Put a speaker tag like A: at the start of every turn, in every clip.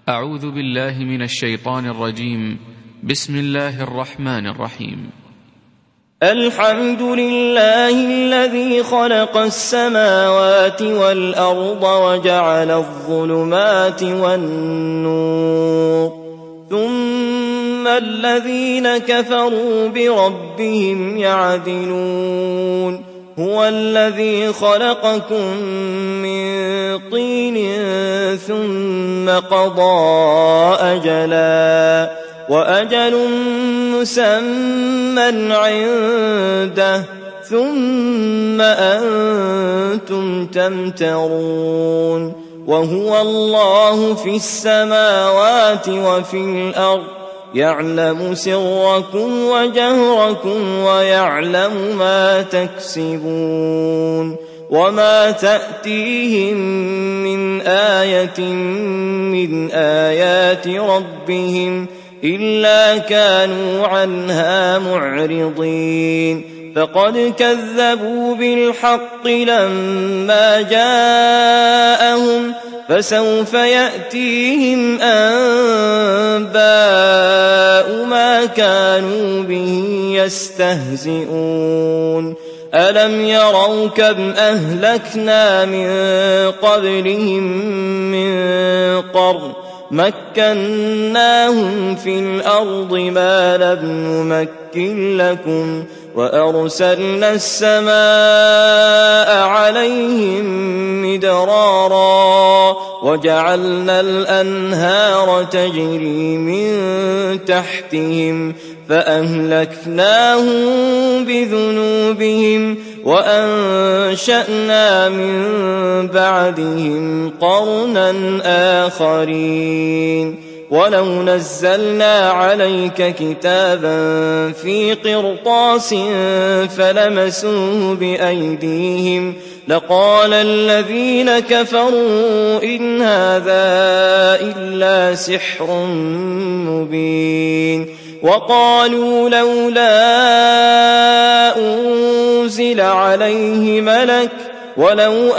A: أعوذ بالله من الشيطان الرجيم. بسم الله الرحمن الرحيم.
B: الحمد لله الذي خلق السماوات والأرض وجعل الظلمات والنور، ثم الذين كفروا بربهم يعدلون. هو الذي خلقكم من طين ثم قضى أجلا، وأجل مسمى عنده، ثم أنتم تمترون. وهو الله في السماوات وفي الأرض، يعلم سركم وجهركم ويعلم ما تكسبون. وما تأتيهم من آية من آيات ربهم إلا كانوا عنها معرضين. فقد كذبوا بالحق لما جاءهم، فسوف يأتيهم أنباء ما كانوا به يستهزئون. ألم يروا كم أهلكنا من قبلهم من قرن مكناهم في الأرض ما لم نمكن لكم، وأرسلنا السماء عليهم مدرارا، وجعلنا الأنهار تجري من تحتهم، فأهلكناهم بذنوبهم وأنشأنا من بعدهم قرنا آخرين. ولو نزلنا عليك كتابا في قرطاس فلمسوه بأيديهم لقال الذين كفروا إن هذا إلا سحر مبين. وقالوا لولا أنزل عليه ملك، ولو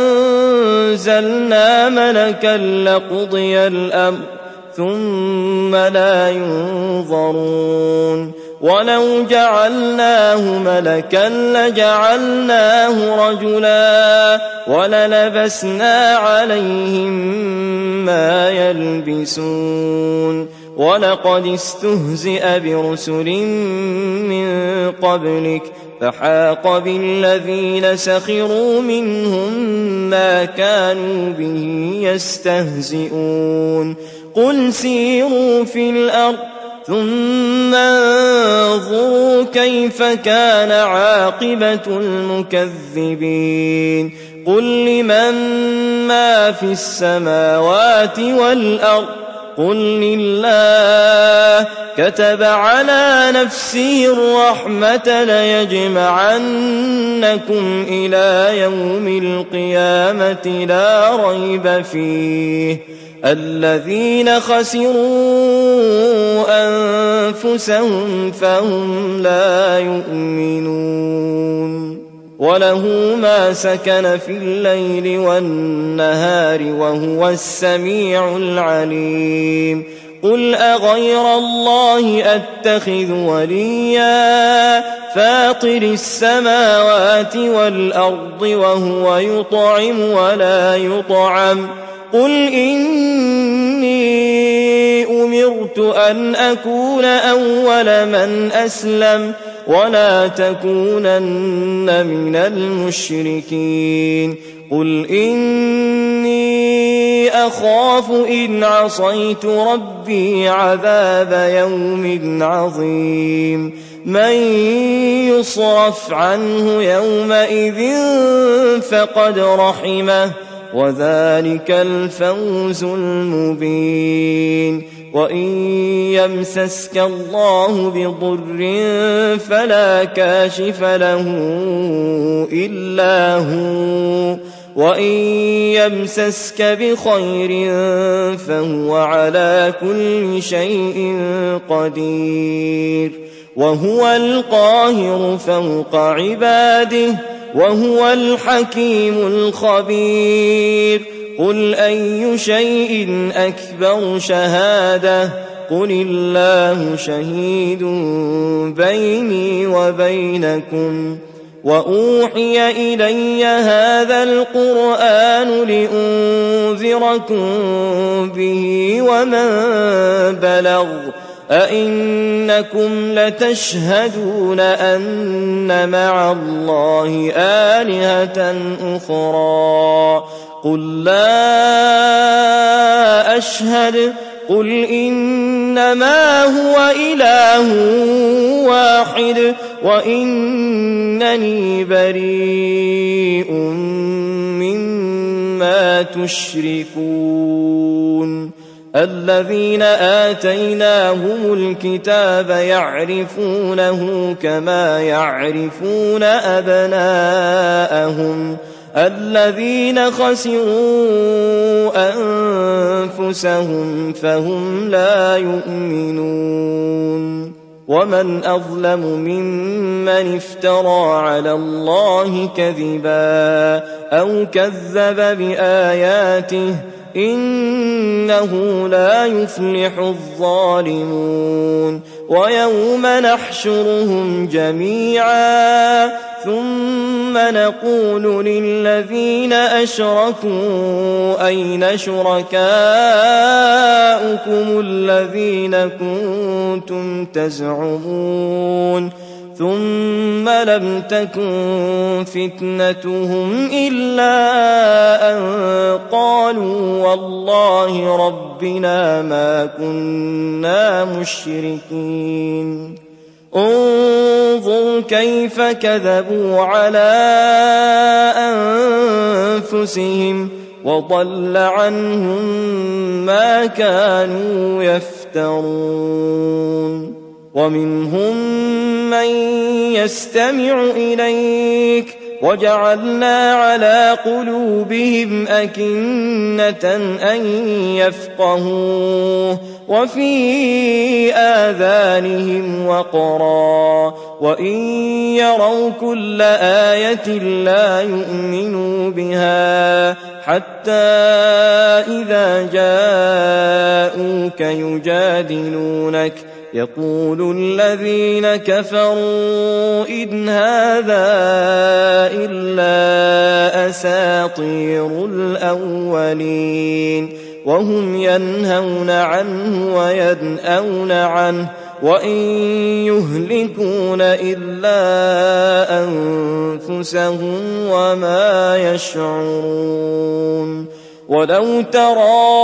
B: أنزلنا ملكا لقضي الأمر ثم لا ينظرون. ولو جعلناه ملكا لجعلناه رجلا، وللبسنا عليهم ما يلبسون. ولقد استهزئ برسل من قبلك، فحاق بالذين سخروا منهم ما كانوا به يستهزئون. قل سيروا في الأرض ثم انظروا كيف كان عاقبة المكذبين. قل لمن ما في السماوات والأرض، قل لله. كتب على نفسه الرحمة ليجمعنكم إلى يوم القيامة لا ريب فيه. الذين خسروا أنفسهم فهم لا يؤمنون. وله ما سكن في الليل والنهار وهو السميع العليم. قل أغير الله أتخذ وليا فاطر السماوات والأرض وهو يطعم ولا يطعم. قل إني أمرت أن أكون أول من أسلم ولا تكونن من المشركين. قل إني أخاف إن عصيت ربي عذاب يوم عظيم. من يصرف عنه يومئذ فقد رحمه، وذلك الفوز المبين. وإن يمسسك الله بضر فلا كاشف له إلا هو، وإن يمسسك بخير فهو على كل شيء قدير. وهو القاهر فوق عباده، وهو الحكيم الخبير. قل أي شيء أكبر شهادة قل الله شهيد بيني وبينكم وأوحي إلي هذا القرآن لأنذركم به ومن بلغ أئنكم لتشهدون أن مع الله آلهة أخرى قل لا أشهد قل إنما هو إله واحد وإنني بريء مما تشركون الذين آتيناهم الكتاب يعرفونه كما يعرفون أبناءهم الذين خسروا أنفسهم فهم لا يؤمنون ومن أظلم ممن افترى على الله كذبا أو كذب بآياته إنه لا يفلح الظالمون ويوم نحشرهم جميعا ثم نقول للذين أشركوا أين شركاؤكم الذين كنتم تزعمون ثم لم تكن فتنتهم إلا أن قالوا والله ربنا ما كنا مشركين انظر كيف كذبوا على أنفسهم وضل عنهم ما كانوا يفترون ومنهم من يستمع إليك وجعلنا على قلوبهم أكنة أن يفقهوه وفي آذانهم وقرا وإن يروا كل آية لا يؤمنوا بها حتى إذا جاءوك يجادلونك يقول الذين كفروا إن هذا إلا أساطير الأولين وهم ينهون عنه وينأون عنه وإن يهلكون إلا أنفسهم وما يشعرون ولو ترى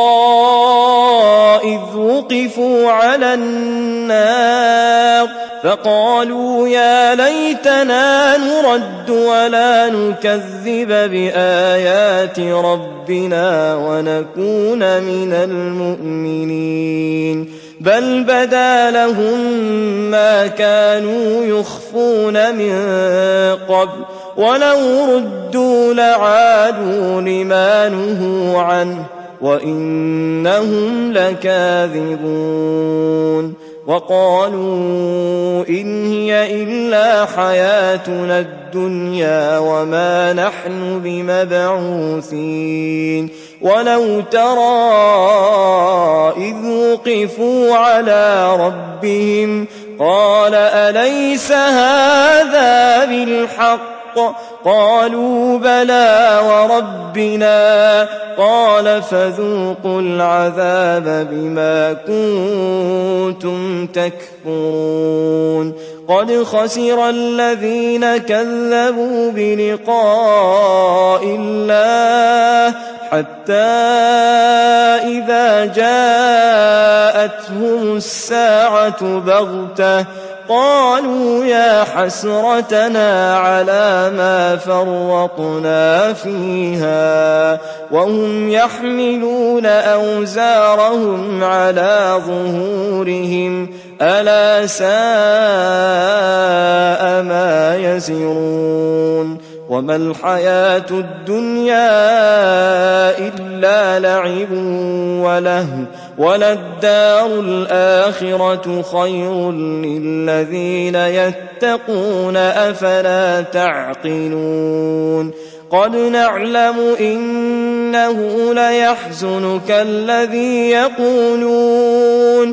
B: إذ وقفوا على النار فقالوا يا ليتنا نرد ولا نكذب بآيات ربنا ونكون من المؤمنين بل بدا لهم ما كانوا يخفون من قبل ولو ردوا لعادوا لما نهوا عنه وإنهم لكاذبون وقالوا إن هي إلا حياتنا الدنيا وما نحن بمبعوثين ولو ترى إذ وقفوا على ربهم قال أليس هذا بالحق قالوا بلى وربنا قال فذوقوا العذاب بما كنتم تكفرون قد خسر الذين كذبوا بلقاء الله حتى إذا جاءتهم الساعة بغتة قالوا يا حسرتنا على ما فرطنا فيها وهم يحملون أوزارهم على ظهورهم ألا ساء ما يزرون وما الحياة الدنيا إلا لعب ولهو وللدار الآخرة خير للذين يتقون أفلا تعقلون قد نعلم إنه ليحزنك الذي يقولون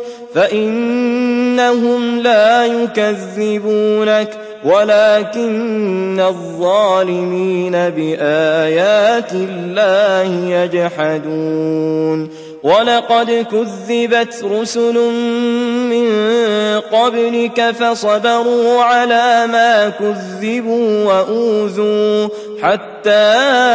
B: فإنهم لا يكذبونك ولكن الظالمين بآيات الله يجحدون ولقد كذبت رسل من قبلك فصبروا على ما كذبوا وأوذوا حتى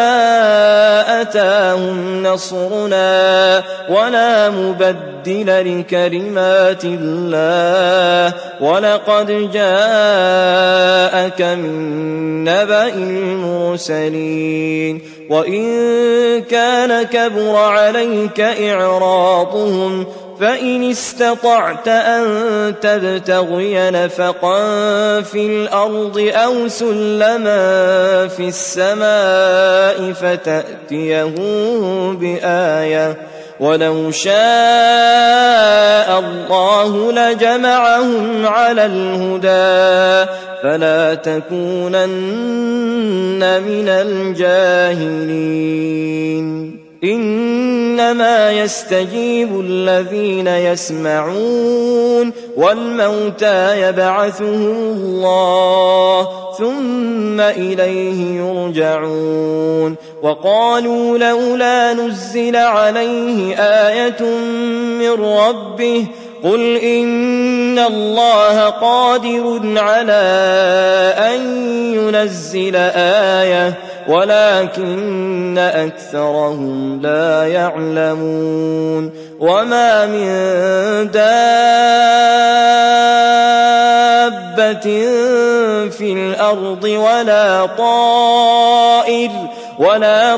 B: أتاهم نصرنا ولا مبدل لكلمات الله ولقد جاءك من نبأ المرسلين وإن كان كبر عليك إعراضهم فإن استطعت أن تبتغي نفقا في الأرض أو سلما في السماء فتأتيهم بآية ولو شاء الله لجمعهم على الهدى فلا تكونن من الجاهلين إنما يستجيب الذين يسمعون والموتى يبعثهم الله ثم إليه يرجعون وقالوا لولا نزل عليه آية من ربه قل إن الله قادر على أن ينزل آية ولكن أكثرهم لا يعلمون وما من دابة في الأرض ولا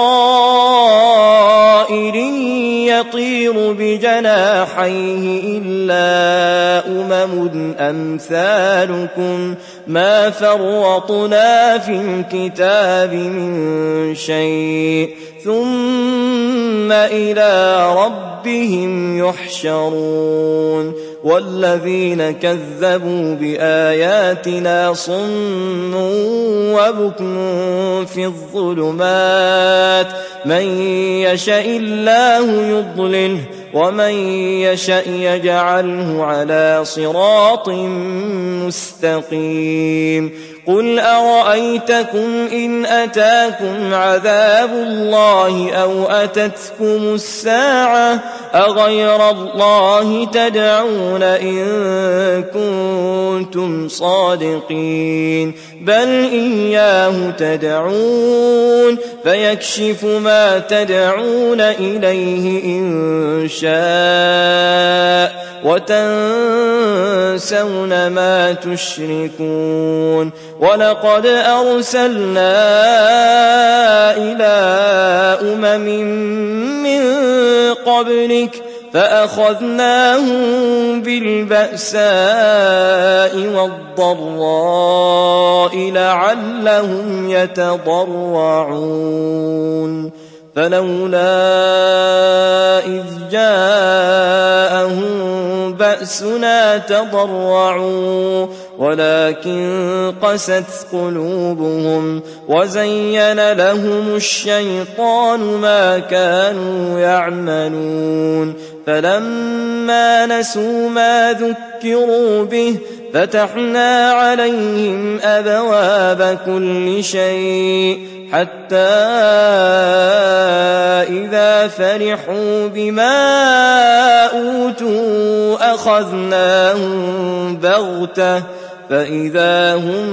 B: طائر يطير بجناحيه إلا أمثالكم ما فرطنا في الكتاب من شيء ثم إلى ربهم يحشرون والذين كذبوا بآياتنا صم وبكم في الظلمات من يشاء الله يضلله ومن يشاء يجعله على صراط مستقيم قل أرأيتكم إن أتاكم عذاب الله أو أتتكم الساعة أغير الله تدعون إن كنتم صادقين بل إياه تدعون فيكشف ما تدعون إليه إن شاء وتنسون ما تشركون ولقد أرسلنا إلى من قبلك فأخذناهم بالبأساء والضراء لعلهم يتضرعون فلولا إذ جاءهم بأسنا تضرعوا ولكن قست قلوبهم وزين لهم الشيطان ما كانوا يعملون فلما نسوا ما ذكروا به فتحنا عليهم أبواب كل شيء حتى إذا فرحوا بما أوتوا أخذناهم بغتة فإذا هم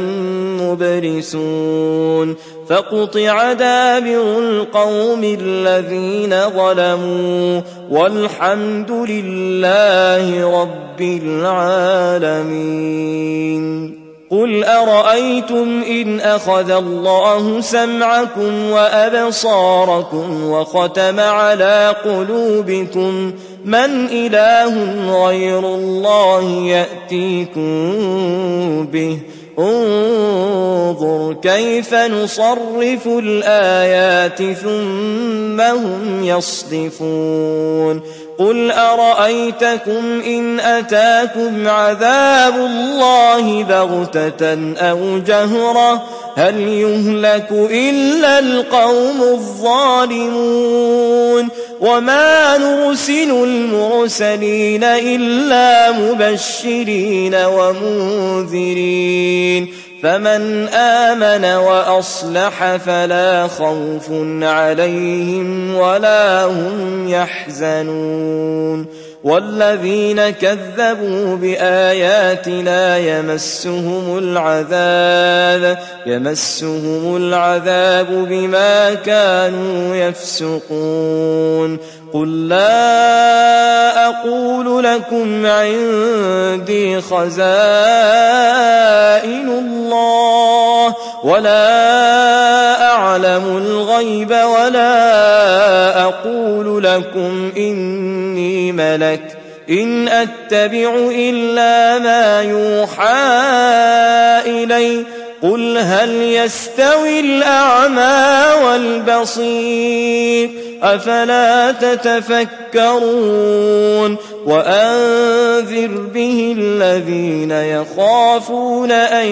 B: مبلسون فقطع دابر القوم الذين ظلموا والحمد لله رب العالمين قل أرأيتم إن أخذ الله سمعكم وأبصاركم وختم على قلوبكم من إله غير الله يأتيكم به انظر كيف نصرف الآيات ثم هم يصدفون قل أرأيتكم إن أتاكم عذاب الله بغتة أو جهرة هل يهلك إلا القوم الظالمون وما نرسل المرسلين إلا مبشرين ومنذرين فمن آمن وأصلح فلا خوف عليهم ولا هم يحزنون والذين كذبوا بآياتنا يمسهم العذاب بما كانوا يفسقون قل لا أقول لكم عندي خزائن الله ولا أعلم الغيب ولا أقول لكم إني ملك إن أتبع إلا ما يوحى إلي قل هل يستوي الأعمى والبصير أفلا تتفكرون وأنذر به الذين يخافون أن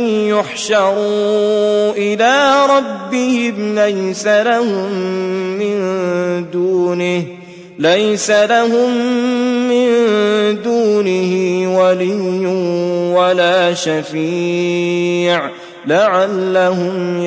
B: يحشروا إلى ربهم ليس لهم من دونه ولي ولا شفيع لعلهم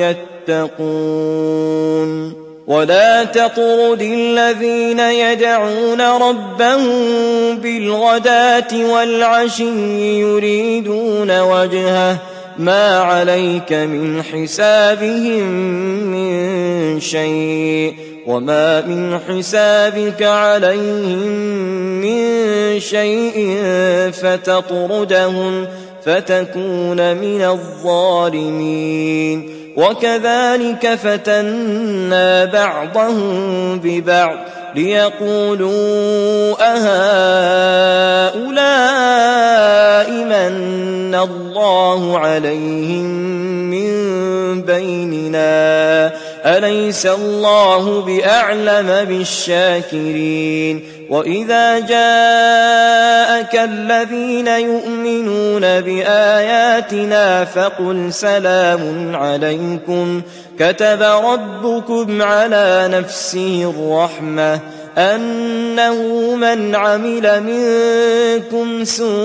B: يتقون ولا تطرد الذين يدعون ربهم بالغداة والعشي يريدون وجهه ما عليك من حسابهم من شيء وما من حسابك عليهم من شيء فتطردهم فتكون من الظالمين وكذلك فتنا بعضهم ببعض ليقولوا أهؤلاء من الله عليهم من بيننا أليس الله بأعلم بالشاكرين وإذا جاءك الذين يؤمنون بآياتنا فقل سلام عليكم كتب ربكم على نفسه الرحمة أنه من عمل منكم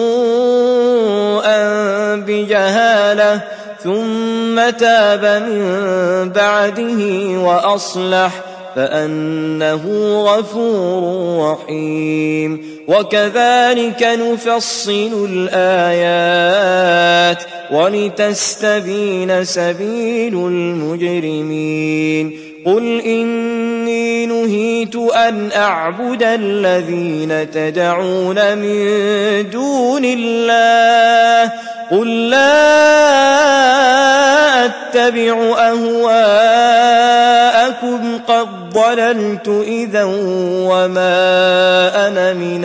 B: سوءا بجهالة ثم تاب من بعده وأصلح فأنه غفور رحيم وكذلك نفصل الآيات ولتستبين سبيل المجرمين قل إني نهيت أن أعبد الذين تدعون من دون الله قل لا أتبع أهواءكم قد ضللت إذا وما أنا من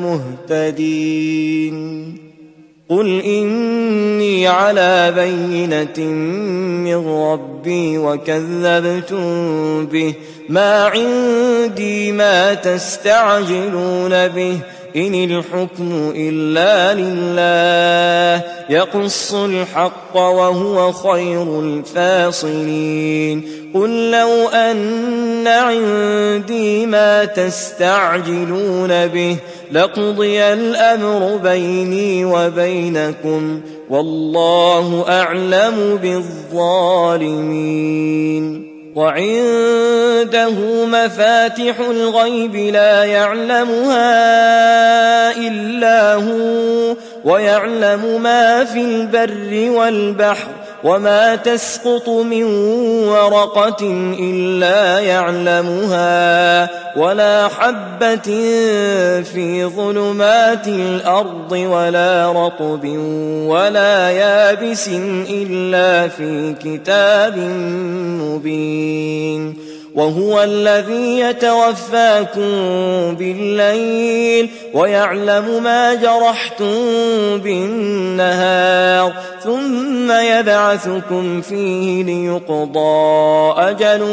B: المهتدين قل إني على بينة من ربي وكذبتم به ما عندي ما تستعجلون به إن الحكم إلا لله يقص الحق وهو خير الفاصلين قل لو أن عندي ما تستعجلون به لقضي الأمر بيني وبينكم والله أعلم بالظالمين وعنده مفاتح الغيب لا يعلمها إلا هو ويعلم ما في البر والبحر وما تسقط من ورقة إلا يعلمها ولا حبة في ظلمات الأرض ولا رطب ولا يابس إلا في كتاب مبين وهو الذي يتوفاكم بالليل ويعلم ما جرحتم بالنهار ثم يبعثكم فيه ليقضى أجل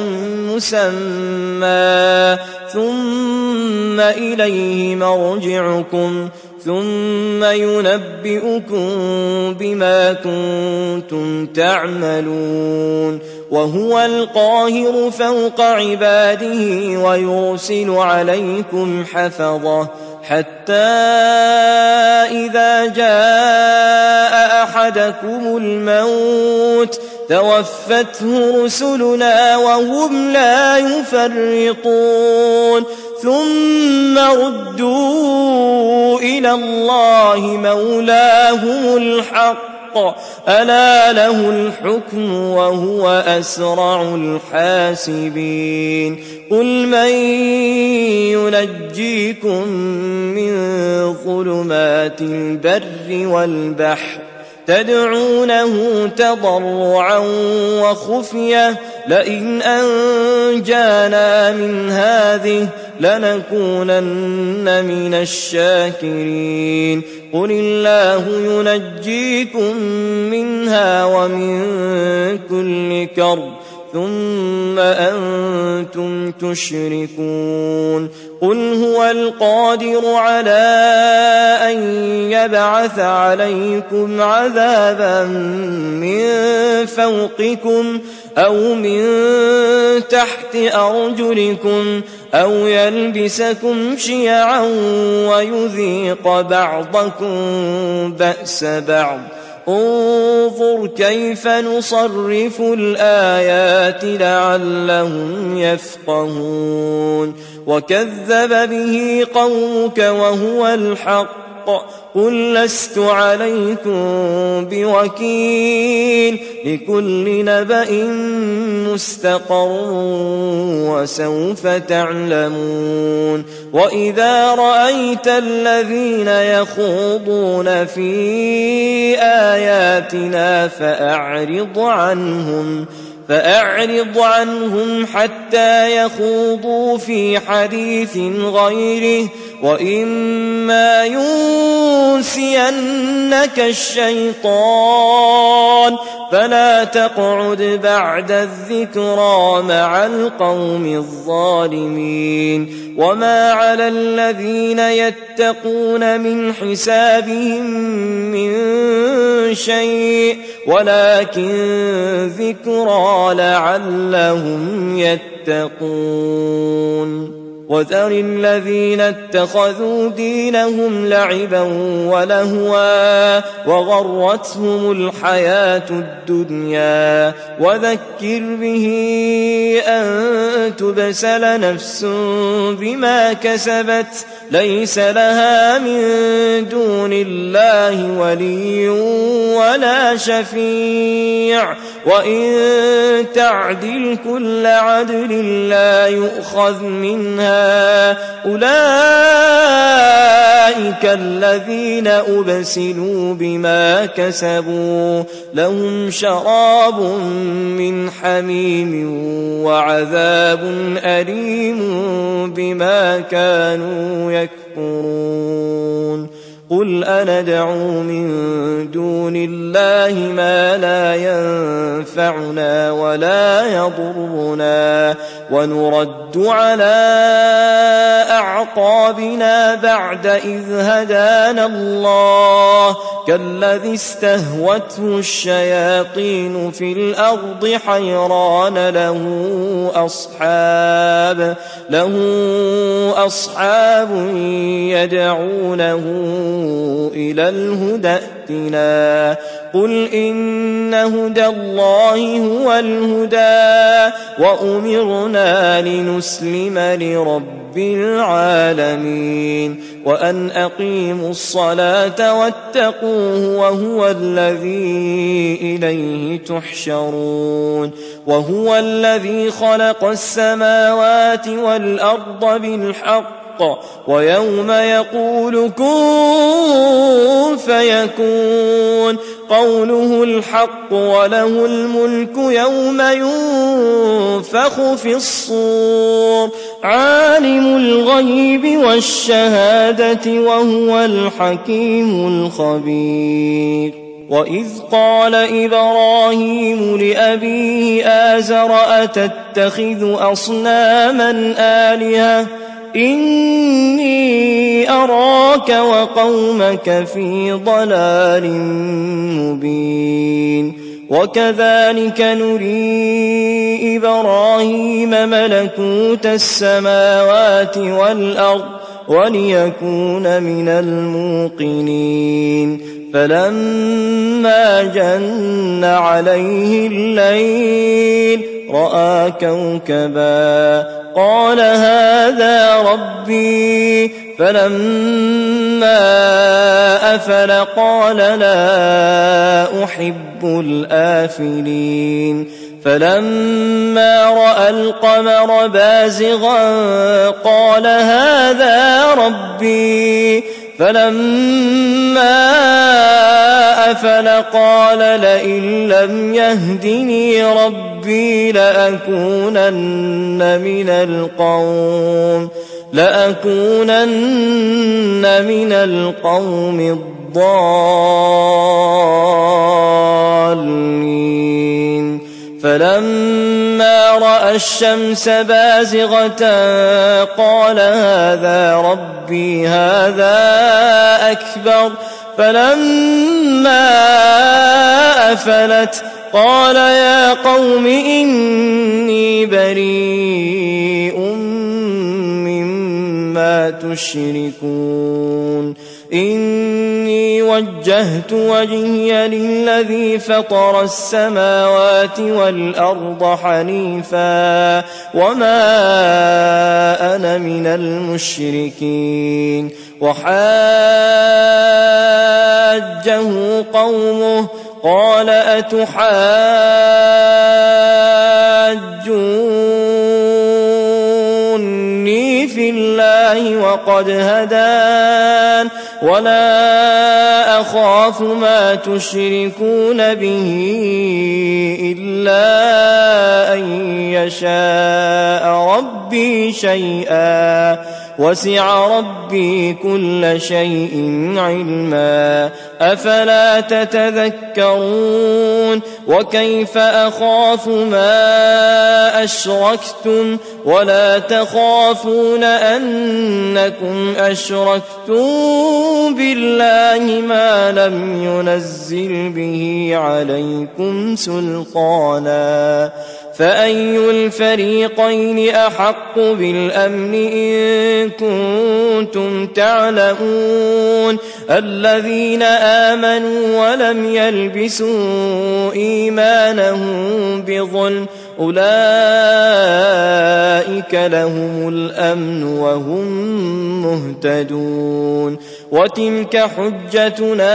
B: مسمى ثم إليه مرجعكم ثم ينبئكم بما كنتم تعملون وهو القاهر فوق عباده ويرسل عليكم حفظه حتى إذا جاء أحدكم الموت توفته رسلنا وهم لا يفرطون ثم ردوا إلى الله مولاهم الحق ألا له الحكم وهو أسرع الحاسبين قل من ينجيكم من ظلمات البر والبحر تدعونه تضرعا وخفية لئن أنجانا من هذه لنكونن من الشاكرين قل الله ينجيكم منها ومن كل كرب ثم أنتم تشركون قل هو القادر على أن يبعث عليكم عذابا من فوقكم أو من تحت أرجلكم أو يلبسكم شيعا ويذيق بعضكم بأس بعض انظر كيف نصرف الآيات لعلهم يفقهون وكذب به قومك وهو الحق قل لست عليكم بوكيل لكل نبأ مستقر وسوف تعلمون وإذا رأيت الذين يخوضون في آياتنا فأعرض عنهم حتى يخوضوا في حديث غيره وإما ينسينك الشيطان فلا تقعد بعد الذكرى مع القوم الظالمين وما على الذين يتقون من حسابهم من شيء ولكن ذكرى لعلهم يتقون وذر الذين اتخذوا دينهم لعبا ولهوا وغرتهم الحياة الدنيا وذكر به أن تبسل نفس بما كسبت ليس لها من دون الله ولي ولا شفيع وإن تعدل كل عدل لا يؤخذ منها أولئك الذين أبسلوا بما كسبوا لهم شراب من حميم وعذاب أليم بما كانوا يكفرون قل أندعو من دون الله ما لا ينفعنا ولا يضرنا ونرد على أعقابنا بعد إذ هدانا الله كالذي استهوته الشياطين في الأرض حيران له أصحاب يدعونه إلى الهدى ائتنا قل إن هدى الله هو الهدى وأمرنا لنسلم لرب العالمين وأن أقيموا الصلاة واتقوه وهو الذي إليه تحشرون وهو الذي خلق السماوات والأرض بالحق ويوم يقول كن فيكون قوله الحق وله الملك يوم ينفخ في الصور عالم الغيب والشهادة وهو الحكيم الخبير وإذ قال إبراهيم لأبيه آزر أتتخذ أصناما آلهة إني أراك وقومك في ضلال مبين وكذلك نري إبراهيم ملكوت السماوات والأرض وليكون من الموقنين فلما جن عليه الليل رأى كوكبا قال هذا ربي فلما أفل قال لا أحب الآفلين فلما رأى القمر بازغا قال هذا ربي فلما أفل قال لئن لم يهدني ربي لأكونن من القوم الضالين فلما رأى الشمس بازغة قال هذا ربي هذا أكبر فلما أفلت قال يا قوم إني بريء مما تشركون إني وجهت وجهي للذي فطر السماوات والأرض حنيفا وما أنا من المشركين وحاجه قومه قال أتحاجوني في الله وقد هدان ولا أخاف ما تشركون به إلا أن يشاء ربي شيئا وسع ربي كل شيء علما أفلا تتذكرون وكيف أخاف ما أشركتم ولا تخافون أنكم أشركتم بالله ما لم ينزل به عليكم سلطانا فأي الفريقين أحق بالأمن إن كنتم تعلمون الذين آمنوا ولم يلبسوا إيمانهم بظلم أولئك لهم الأمن وهم مهتدون وتلك حجتنا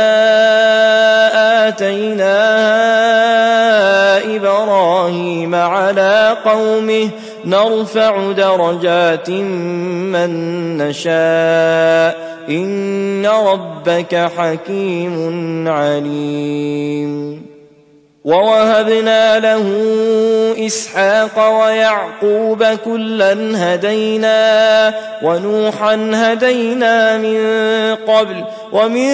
B: آتيناها إبراهيم على قومه نرفع درجات من نشاء إن ربك حكيم عليم ووهبنا له إسحاق ويعقوب كلا هدينا ونوحا هدينا من قبل ومن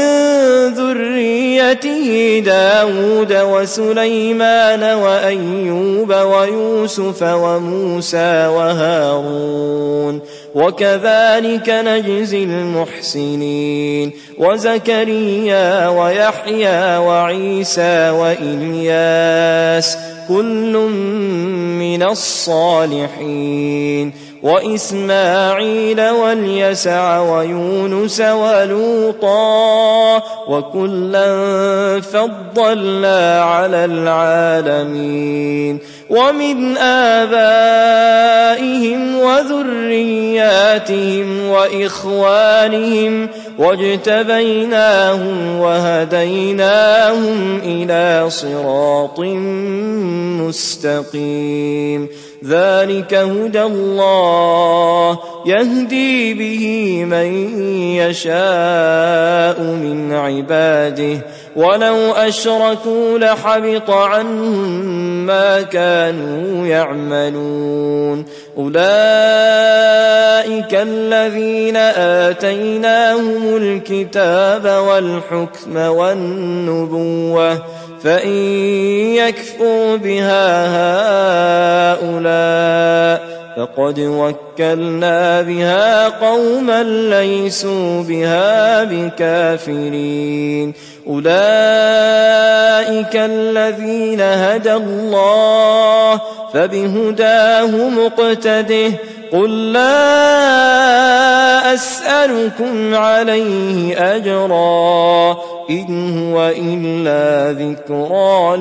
B: ذريته داود وسليمان وأيوب ويوسف وموسى وهارون وكذلك نجزي المحسنين وزكريا ويحيى وعيسى وإلياس كل من الصالحين وإسماعيل واليسع ويونس ولوطا وكلا فضلنا على العالمين ومن آبائهم وذرياتهم وإخوانهم واجتبيناهم وهديناهم إلى صراط مستقيم ذلك هدى الله يهدي به من يشاء من عباده ولو أشركوا لحبط عنهم ما كانوا يعملون أولئك الذين آتيناهم الكتاب والحكم والنبوة فإن يكفر بها هؤلاء فقد وكلنا بها قوما ليسوا بها بكافرين أولئك الذين هدى الله فبهداه مقتده قل لا أسألكم عليه أجرا إن هو إلا ذكرى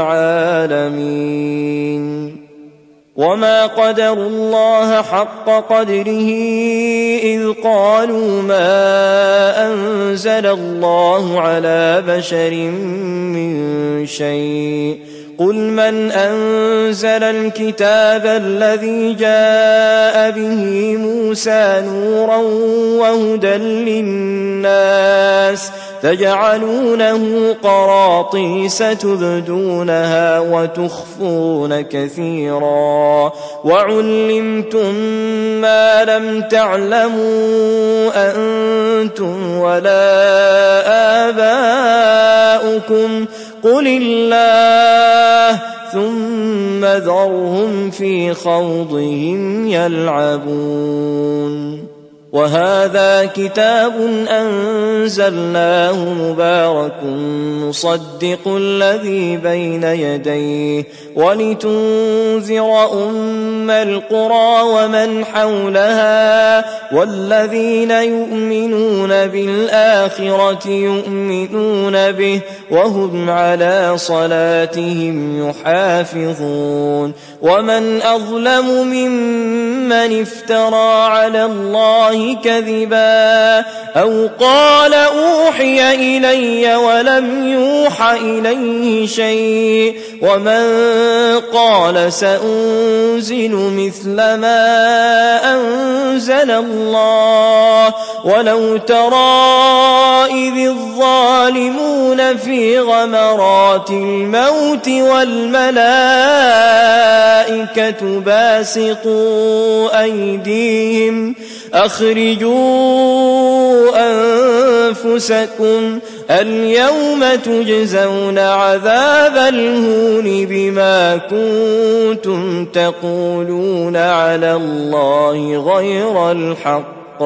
B: للعالمين وما قدروا الله حق قدره إذ قالوا ما أنزل الله على بشر من شيء قل من أنزل الكتاب الذي جاء به موسى نورا وهدى للناس تجعلونه قراطيس تبدونها وتخفون كثيرا وعلمتم ما لم تعلموا أنتم ولا آباؤكم قل الله ثم ذرهم في خوضهم يلعبون وهذا كتاب أنزلناه مبارك مصدق الذي بين يديه ولتنذر أم القرى ومن حولها والذين يؤمنون بالآخرة يؤمنون به وهم على صلاتهم يحافظون ومن أظلم ممن افترى على الله كذبا أو قال أوحي إلي ولم يوح إليه شيء ومن قال سأنزل مثل ما أنزل الله ولو ترى إذ الظالمون في غمرات الموت والملائكة باسطوا أيديهم أخرجوا أنفسكم اليوم تجزون عذاب الهون بما كنتم تقولون على الله غير الحق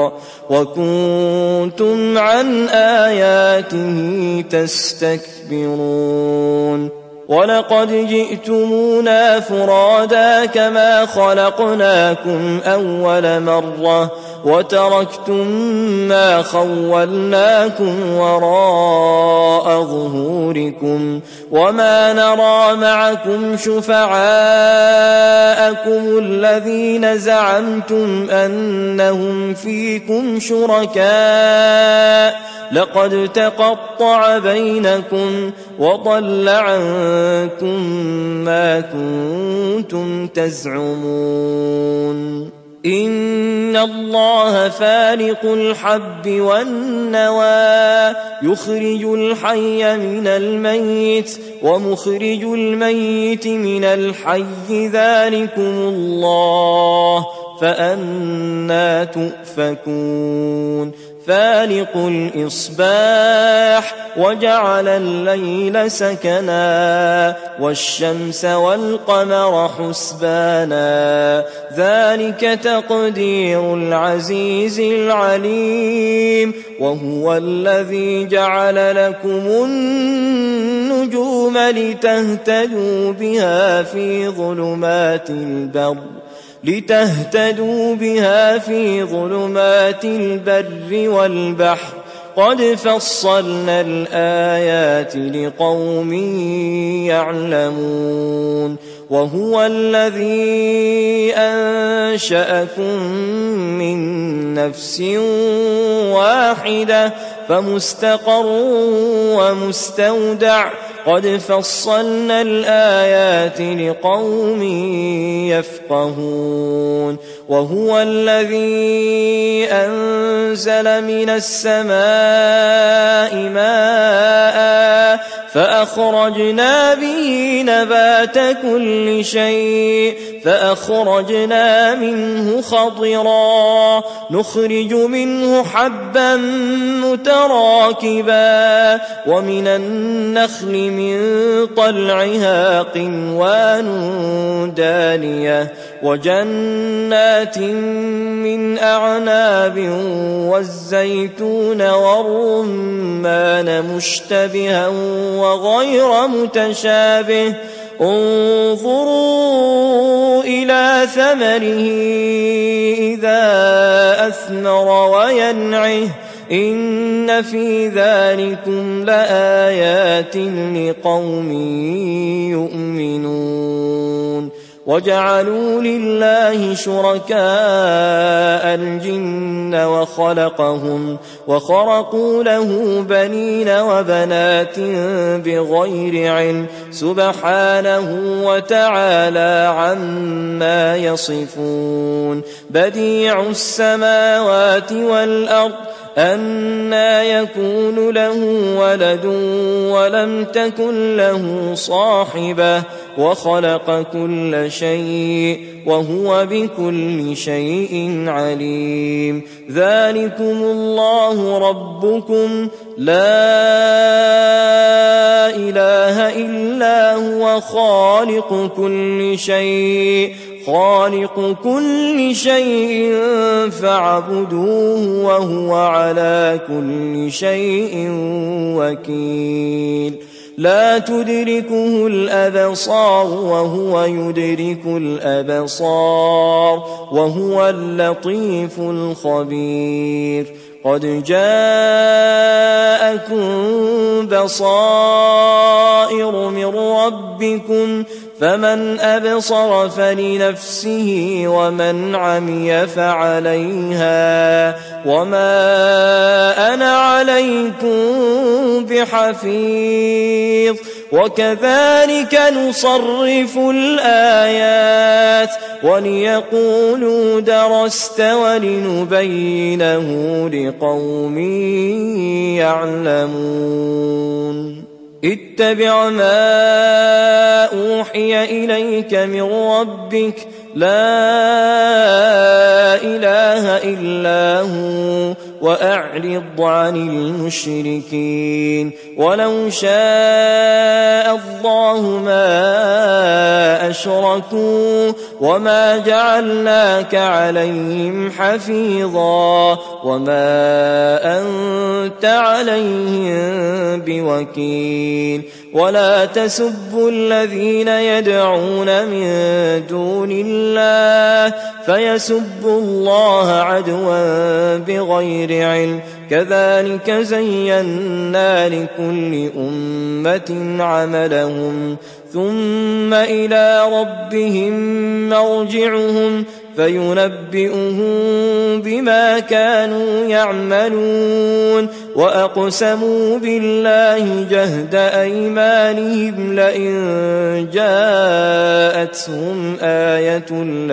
B: وكنتم عن آياته تستكبرون ولقد جئتمونا فرادا كما خلقناكم أول مرة وتركتم ما خولناكم وراء ظهوركم وما نرى معكم شفعاءكم الذين زعمتم أنهم فيكم شركاء لقد تقطع بينكم وضل عنكم ما كنتم تزعمون إن الله فالق الحب والنوى يخرج الحي من الميت ومخرج الميت من الحي ذلكم الله فأنى تؤفكون فالق الإصباح وجعل الليل سكنا والشمس والقمر حسبانا ذلك تقدير العزيز العليم وهو الذي جعل لكم النجوم لتهتدوا بها في ظلمات البر والبحر قد فصلنا الآيات لقوم يعلمون وهو الذي أنشأكم من نفس واحدة فمستقر ومستودع قد فصلنا الآيات لقوم يفقهون وهو الذي أنزل من السماء ماء فأخرجنا به نبات كل شيء فأخرجنا منه خضرا نخرج منه حبا متراكبا ومن النخل من طلعها قنوان دانية وجنات من أعناب والزيتون والرمان مشتبها وغير متشابه انظروا إلى ثمره إذا أثمر وينعه إن في ذلكم لآيات لقوم يؤمنون وجعلوا لله شركاء الجن وخلقهم وخرقوا له بنين وبنات بغير علم سبحانه وتعالى عما يصفون بديع السماوات والأرض أنى يكون له ولد ولم تكن له صاحبة وخلق كل شيء وهو بكل شيء عليم ذلكم الله ربكم لا إله إلا هو خالق كل شيء فاعبدوه وهو على كل شيء وكيل لا تدركه الأبصار وهو يدرك الأبصار وهو اللطيف الخبير قد جاءكم بصائر من ربكم فمن أبصر فلنفسه ومن عمي فعليها وما أنا عليكم بحفيظ وكذلك نصرف الآيات وليقولوا درست ولنبينه لقوم يعلمون اتبع ما أوحي إليك من ربك لا إله إلا هو وأعرض عن المشركين ولو شاء الله ما أشركوا وما جعلناك عليهم حفيظا وما أنت عليهم بوكيل ولا تسبوا الذين يدعون من دون الله فيسبوا الله عدوا بغير علم كذلك زينا لكل أمة عملهم ثم إلى ربهم مرجعهم فينبئهم بما كانوا يعملون وأقسموا بالله جهد أيمانهم لئن جاءتهم آية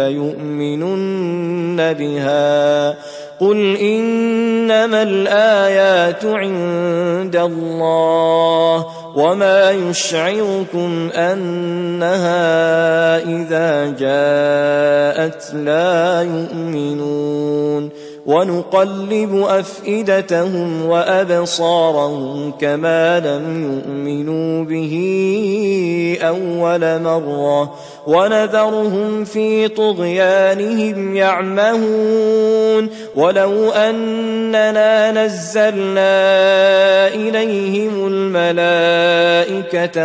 B: ليؤمنن بها قل إنما الآيات عند الله وما يشعركم أنها إذا جاءت لا يؤمنون ونقلب أفئدتهم وأبصارهم كما لم يؤمنوا به أول مرة ونذرهم في طغيانهم يعمهون ولو أننا نزلنا إليهم الملائكة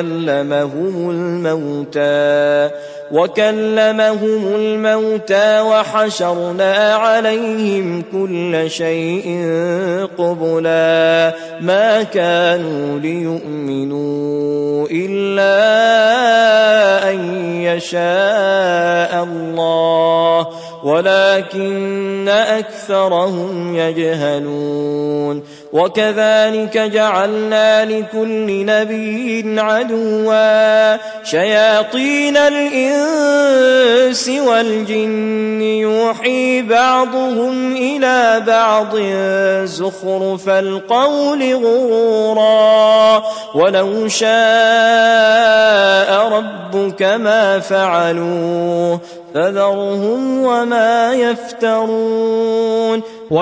B: وكلمهم الموتى وحشرنا عليهم كل شيء قبلا ما كانوا ليؤمنوا إلا أن يشاء الله ولكن أكثرهم يجهلون وكذلك جعلنا لكل نبي عدوا شياطين الإنس والجن يوحي بعضهم إلى بعض زخرف القول غرورا ولو شاء ربك ما فعلوه فذرهم وما يفترون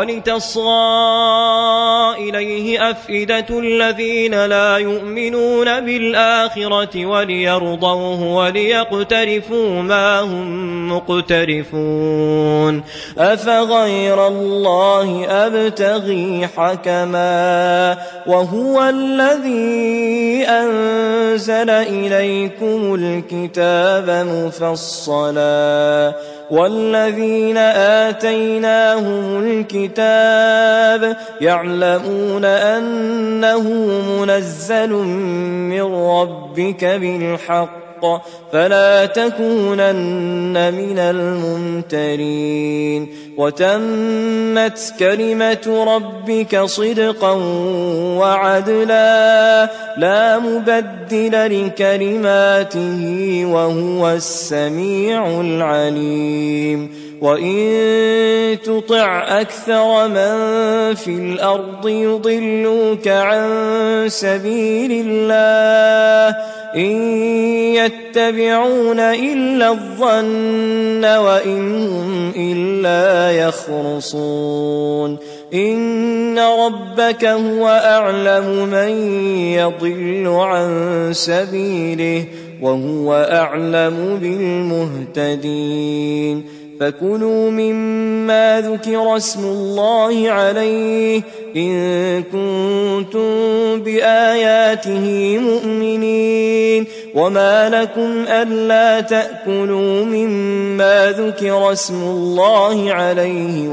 B: ولتصغى إليه أفئدة الذين لا يؤمنون بالآخرة وليرضوه وليقترفوا ما هم مقترفون أفغير الله أبتغي حكما وهو الذي أنزل إليكم الكتاب مفصلا والذين آتيناهم الكتاب يعلمون أنه منزل من ربك بالحق فلا تكونن من الممترين وتمت كلمة ربك صدقا وعدلا لا مبدل لكلماته وهو السميع العليم وإن تطع أكثر من في الأرض يضلوك عن سبيل الله إن يتبعون إلا الظن وإن هم إلا يخرصون إن ربك هو أعلم من يضل عن سبيله وهو أعلم بالمهتدين فكلوا مما ذكر اسم الله عليه إن كنتم بآياته مؤمنين وما لكم ألا تأكلوا مما ذكر اسم الله عليه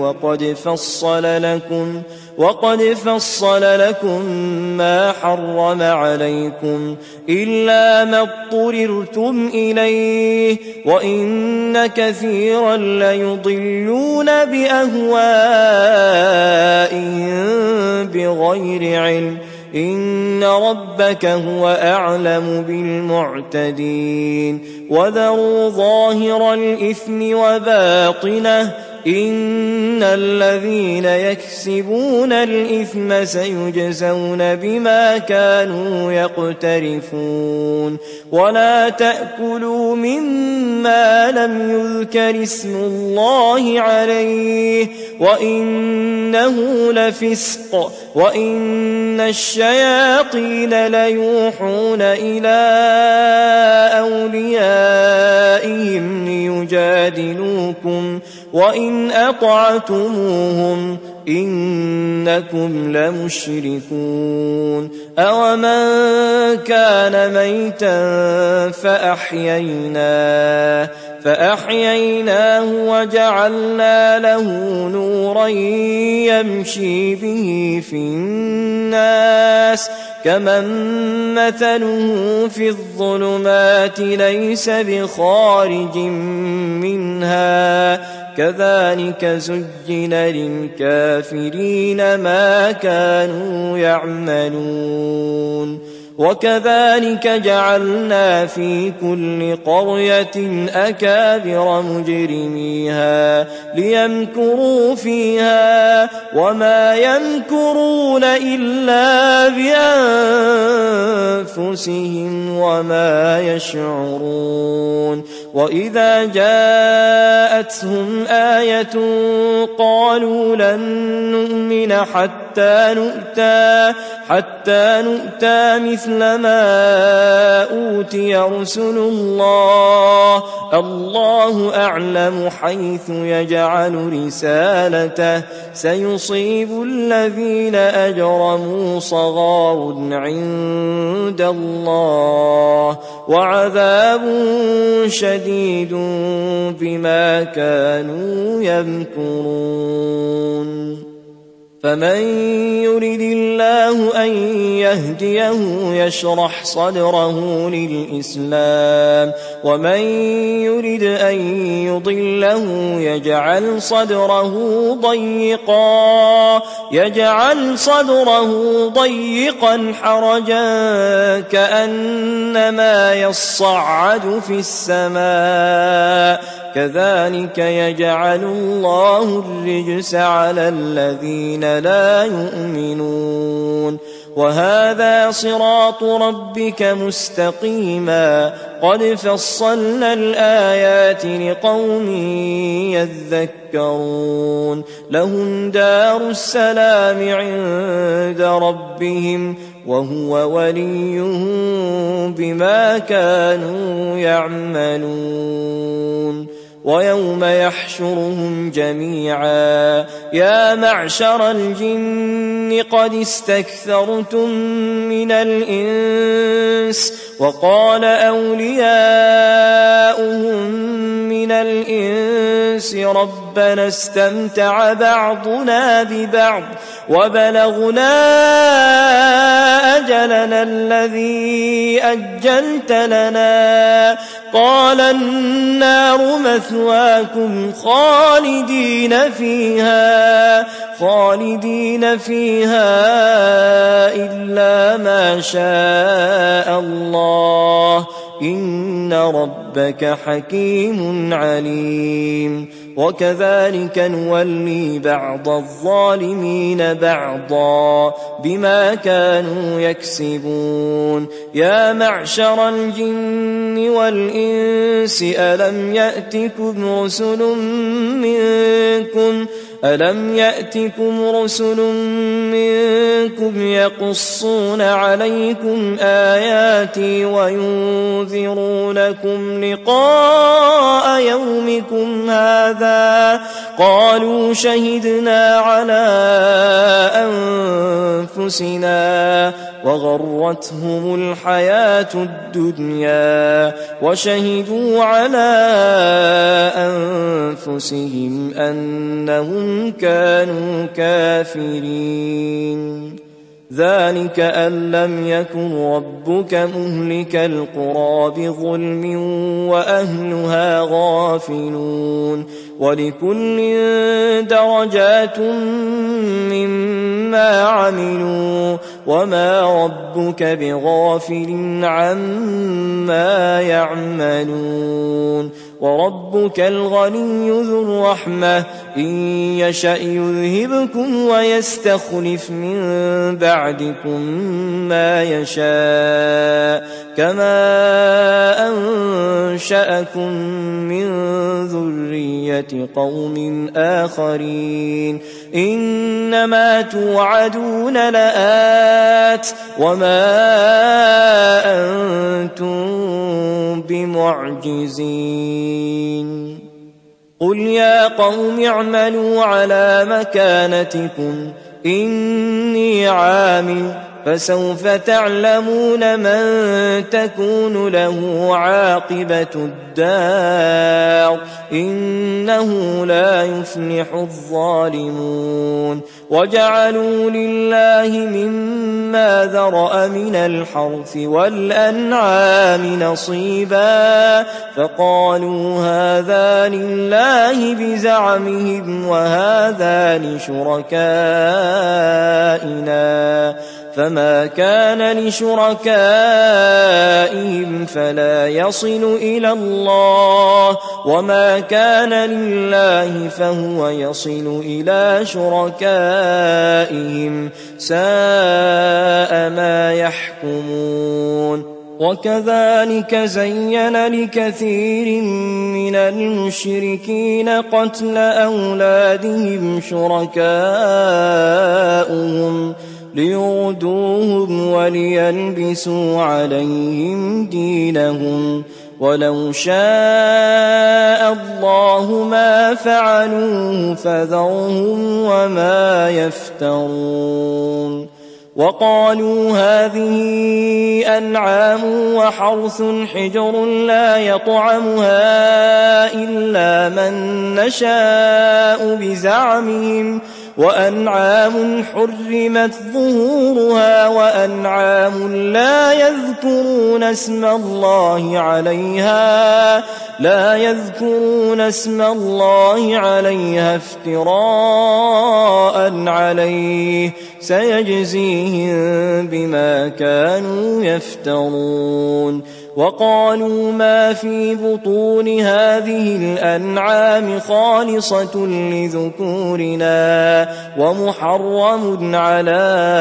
B: وقد فصل لكم ما حرم عليكم إلا ما اضطررتم إليه وإن كثيرا ليضلون بأهوائهم بغير علم إن ربك هو أعلم بالمعتدين وذروا ظاهر الإثم وباطنه إن الذين يكسبون الإثم سيجزون بما كانوا يقترفون ولا تأكلوا مما لم يذكر اسم الله عليه وإنه لفسق وإن الشياطين ليوحون إلى أوليائهم ليجادلوكم وإن أطعتموهم إنكم لمشركون أومن كان ميتا فأحييناه وجعلنا له نورا يمشي به في الناس كمن مثله في الظلمات ليس بخارج منها كذلك زين للكافرين ما كانوا يعملون وكذلك جعلنا في كل قرية أكابر مجرميها ليمكروا فيها وما يمكرون إلا بأنفسهم وما يشعرون وإذا جاءتهم آية قالوا لن نؤمن حتى نؤتى مثل ما أوتي رسل الله أعلم حيث يجعل رسالته سيصيب الذين أجرموا صغار عند الله وعذاب شديد بما كانوا يمكرون فمن يرد الله أن يهديه يشرح صدره للإسلام ومن يرد أن يضله يجعل صدره ضيقا حرجا كأنما يصعد في السماء كذلك يجعل الله الرجس على الذين لا يؤمنون وهذا صراط ربك مستقيما قد فصلنا الآيات لقوم يذكرون لهم دار السلام عند ربهم وهو وليهم بما كانوا يعملون ويوم يحشرهم جميعا يا معشر الجن قد استكثرتم من الإنس وقال أولياؤهم من الإنس ربنا استمتع بعضنا ببعض وبلغنا أجلنا الذي أجلت لنا قال النار مثواكم خالدين فيها إلا ما شاء الله إن ربك حكيم عليم وكذلك نولي بعض الظالمين بعضا بما كانوا يكسبون يا معشر الجن والإنس ألم يأتكم رسل منكم يقصون عليكم آياتي وينذرونكم لقاء يومكم هذا قالوا شهدنا على أنفسنا وغرتهم الحياة الدنيا وشهدوا على أنفسهم أنهم كانوا كافرين ذلك أن لم يكن ربك مهلك القرى بظلم وأهلها غافلون ولكل درجات مما عملوا وما ربك بغافل عما يعملون وربك الغني ذو الرحمة إن يشأ يذهبكم ويستخلف من بعدكم ما يشاء كما أنشأكم من ذرية قوم آخرين إنما توعدون لآت وما أنتم بمعجزين قل يا قوم اعملوا على مكانتكم إني عامل فسوف تعلمون من تكون له عاقبة الدار إنه لا يفلح الظالمون وجعلوا لله مما ذرأ من الحرث والأنعام نصيبا فقالوا هذا لله بزعمهم وهذا لشركائنا فما كان لشركائهم فلا يصل إلى الله وما كان لله فهو يصل إلى شركائهم ساء ما يحكمون وكذلك زين لكثير من المشركين قتل أولادهم شركاؤهم ليردوهم وليلبسوا عليهم دينهم ولو شاء الله ما فعلوه فذرهم وما يفترون وقالوا هذه أنعام وحرث حجر لا يطعمها إلا من نشاء بزعمهم وأنعام حرمت ظهورها وأنعام لا يذكرون اسم الله عليها افتراء عليه سيجزيهم بما كانوا يفترون. وقالوا ما في بطون هذه الأنعام خالصة لذكورنا ومحرم على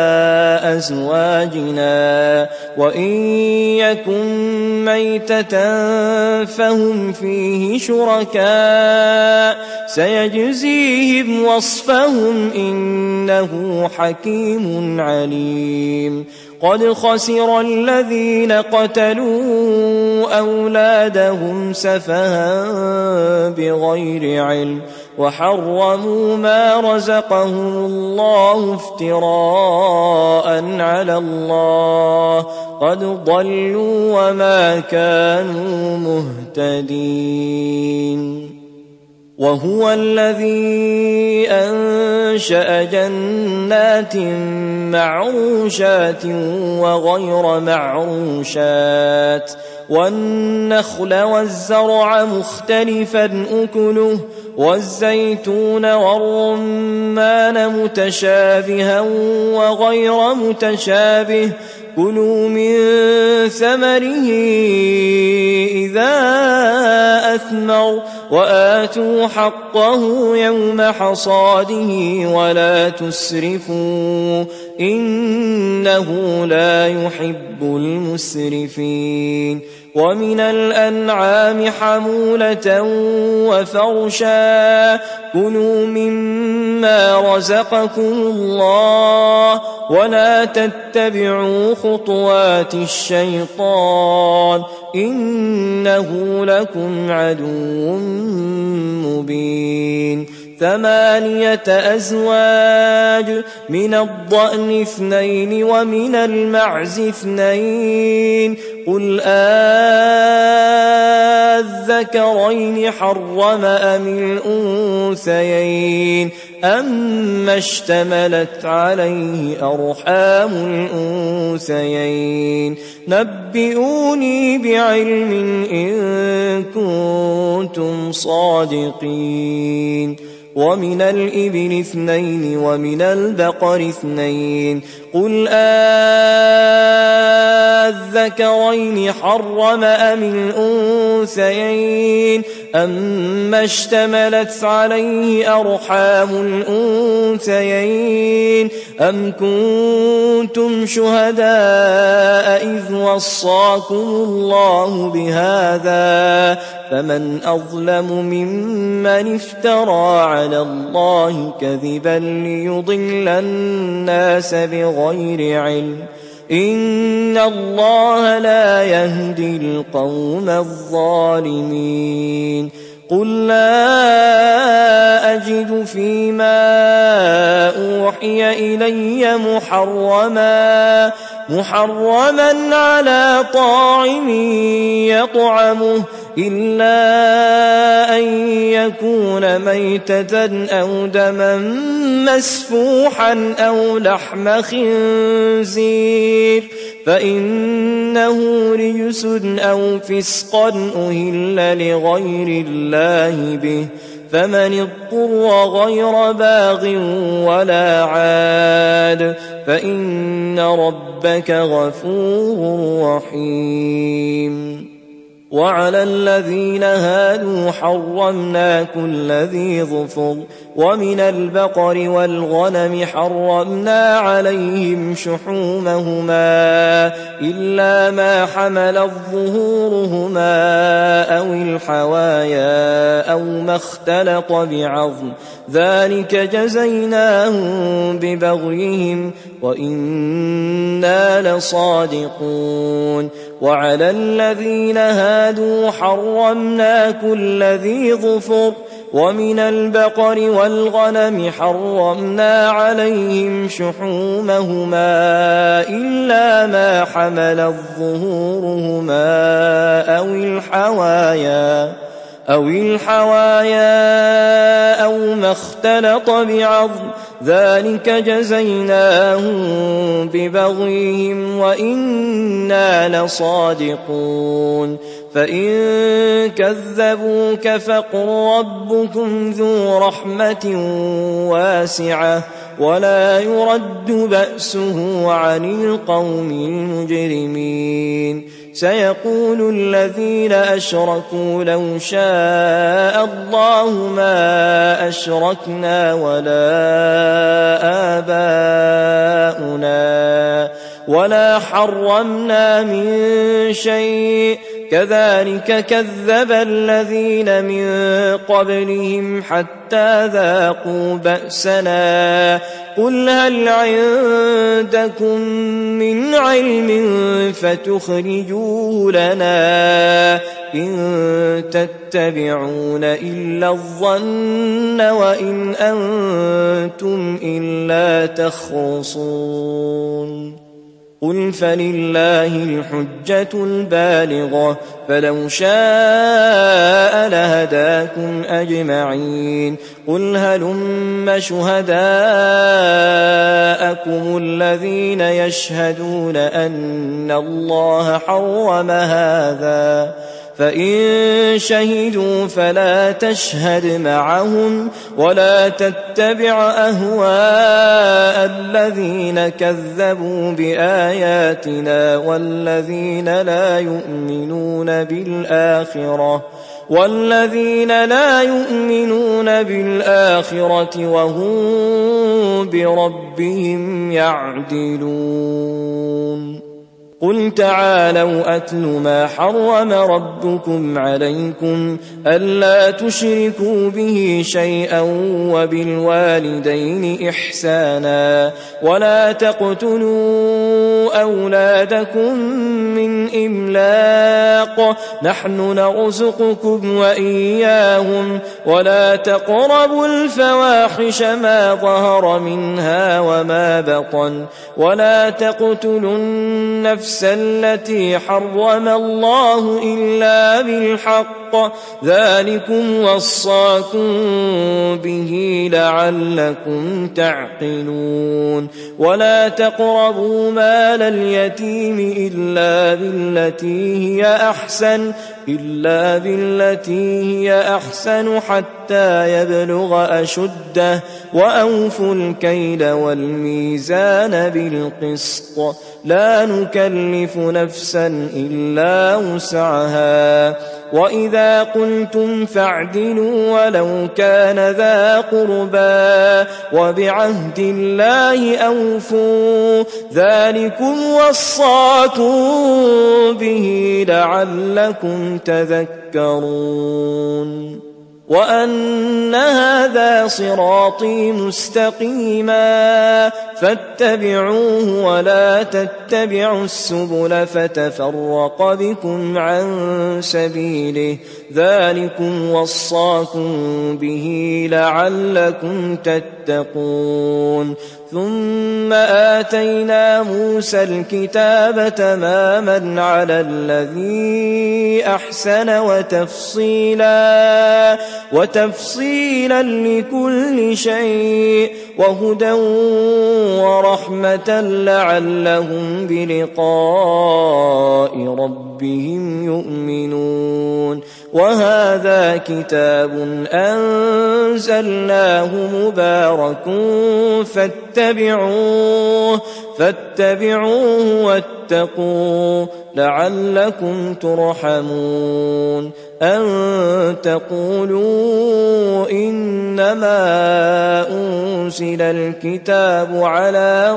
B: أزواجنا وإن يكن ميتة فهم فيه شركاء سيجزيهم وصفهم إنه حكيم عليم. قد خسر الذين قتلوا أولادهم سفها بغير علم وحرموا ما رزقهم الله افتراء على الله قد ضلوا وما كانوا مهتدين. وهو الذي أنشأ جنات معروشات وغير معروشات والنخل والزرع مختلفا أكله والزيتون والرمان متشابها وغير متشابه كلوا من ثمره إذا أثمر وآتوا حقه يوم حصاده ولا تسرفوا إنه لا يحب المسرفين. ومن الأنعام حمولة وفرشا كلوا مما رزقكم الله ولا تتبعوا خطوات الشيطان إنه لكم عدو مبين. 8 أزواج من الضأن 2 ومن المعز 2 قل الذكرين حرم أم الأنثيين أما اشتملت عليه أرحام الأنثيين نبئوني بعلم إن كنتم صادقين. ومن الإبل 2 ومن البقر 2 قل الذكرين حرم أم الأنثيين أما اشتملت عليه أرحام الأنثيين أم كنتم شهداء إذ وصاكم الله بهذا فمن أظلم ممن افترى على الله كذبا ليضل الناس بغير علم إن الله لا يهدي القوم الظالمين. قل لا أجد فيما أوحي إلي محرما على طاعم يطعمه إلا أن يكون ميتة أو دما مسفوحا أو لحم خنزير فإنه رجس أو فسقا أهل لغير الله به فمن اضطر غير باغ ولا عاد فإن ربك غفور رحيم. وعلى الذين هادوا حرمنا كل ذي ظفر ومن البقر والغنم حرمنا عليهم شحومهما إلا ما حملت ظهورهما أو الحوايا أو ما اختلط بعظم ذلك جزيناهم ببغيهم وإنا لصادقون. وعلى الذين هادوا حرمنا كل ذي ظفر ومن البقر والغنم حرمنا عليهم شحومهما إلا ما حملت ظهورهما أو الحوايا أو ما اختلط بعظم ذلك جزيناهم ببغيهم وإنا لصادقون فإن كذبوك فقل ربكم ذو رحمة واسعة ولا يرد بأسه عن القوم المجرمين سيقول الذين أشركوا لو شاء الله ما أشركنا ولا آباؤنا ولا حرمنا من شيء كذلك كذب الذين من قبلهم حتى ذاقوا بأسنا قل هل عندكم من علم فتخرجوه لنا إن تتبعون إلا الظن وإن أنتم إلا تخرصون قل فلله الحجة البالغة فلو شاء لهداكم أجمعين قل هلم شهداءكم الذين يشهدون أن الله حرم هذا فإن شهدوا فلا تشهد معهم ولا تتبع أهواء الذين كذبوا بآياتنا والذين لا يؤمنون بالآخرة وهم بربهم يعدلون قل تعالوا أتل ما حرم ربكم عليكم ألا تشركوا به شيئا وبالوالدين إحسانا ولا تقتلوا أولادكم من إملاق نحن نرزقكم وإياهم ولا تقربوا الفواحش ما ظهر منها وما بطن ولا تقتلوا النفس التي حرم الله إلا بالحق ذلكم وصاكم به لعلكم تعقلون ولا تقربوا مال اليتيم إلا بالتي هي أحسن حتى يبلغ أشده وأوفوا الكيل والميزان بالقسط لا نكلف نفسا إلا وسعها وإذا قلتم فاعدلوا ولو كان ذا قربى وبعهد الله أوفوا ذلكم وصاكم به لعلكم تذكرون وأن هذا صراطي مستقيما فاتبعوه ولا تتبعوا السبل فتفرق بكم عن سبيله ذلكم وصاكم به لعلكم تتقون ثم آتينا موسى الكتاب تماما على الذي أحسن وتفصيلا لكل شيء وهدى ورحمة لعلهم بلقاء ربهم يؤمنون وهذا كتاب أنزلناه مبارك فاتبعوه واتقوا لعلكم ترحمون أن تقولوا إنما أنزل الكتاب على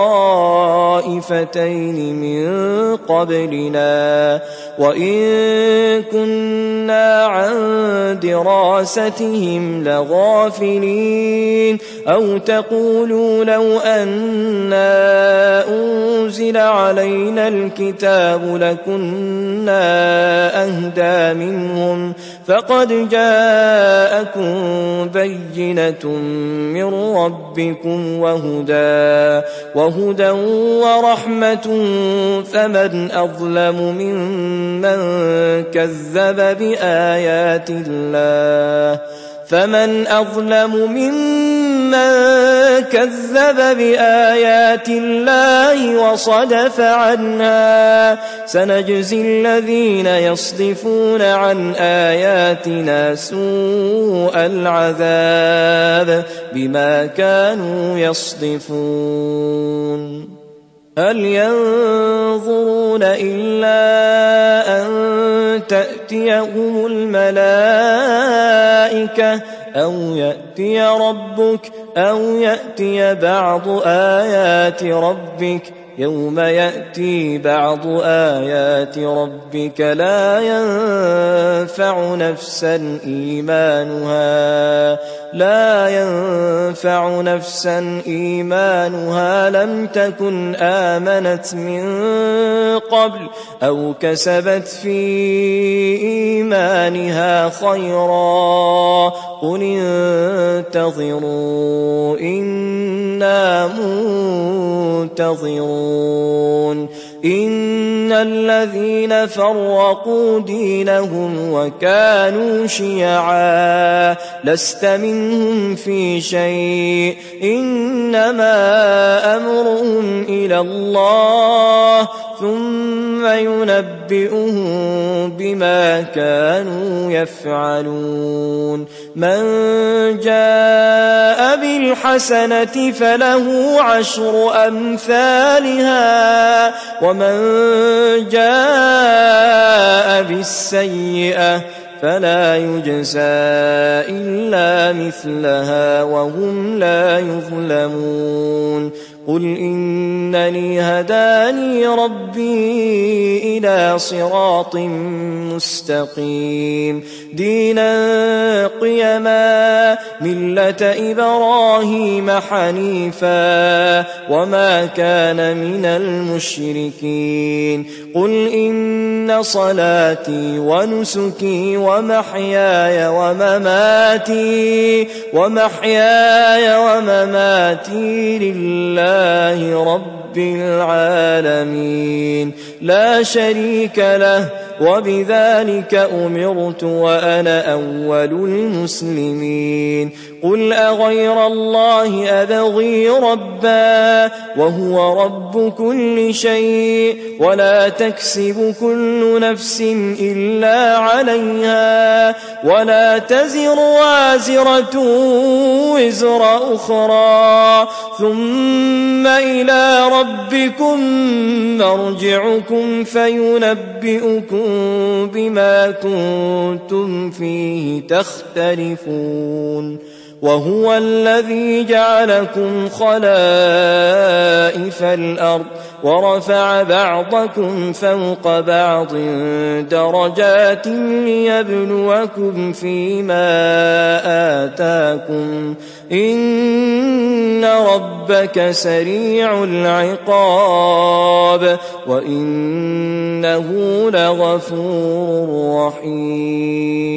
B: طائفتين من قبلنا وإن كنا عن دراستهم لغافلين أو تقولوا لو أنا أنزل نزل علينا الكتاب لكنا أهدى منهم فقد جاءكم بينة من ربكم وهدى ورحمة فمن أظلم ممن كذب بآيات الله وصدف عنها سنجزي الذين يصدفون عن آياتنا سوء العذاب بما كانوا يصدفون هل ينظرون إلا أن تأتيهم الملائكة أو يأتي ربك أو يأتي بعض آيات ربك يوم يأتي بعض آيات ربك لا ينفع نفسا إيمانها لم تكن آمنت من قبل أو كسبت في إيمانها خيرا قل انتظروا إنا منتظرون إن الذين فرقوا دينهم وكانوا شيعا لست منهم في شيء إنما أمرهم إلى الله ثم ينبئهم بما كانوا يفعلون من جاء بالحسنة فله 10 أمثالها ومن جاء بالسيئة فلا يجزى إلا مثلها وهم لا يظلمون قل إنني هداني ربي إلى صراط مستقيم دينا قيما ملة إبراهيم حنيفا وما كان من المشركين قل إن صلاتي ونسكي ومحياي ومماتي لله رب العالمين لا شريك له وبذلك أمرت وأنا أول المسلمين قل أغير الله أبغي ربا وهو رب كل شيء ولا تكسب كل نفس إلا عليها ولا تزر وازرة وزر أخرى ثم إلى ربكم مرجعكم فينبئكم بما كنتم فيه تختلفون وهو الذي جعلكم خلائف الأرض ورفع بعضكم فوق بعض درجات ليبلوكم فيما آتاكم إن ربك سريع العقاب وإنه لغفور رحيم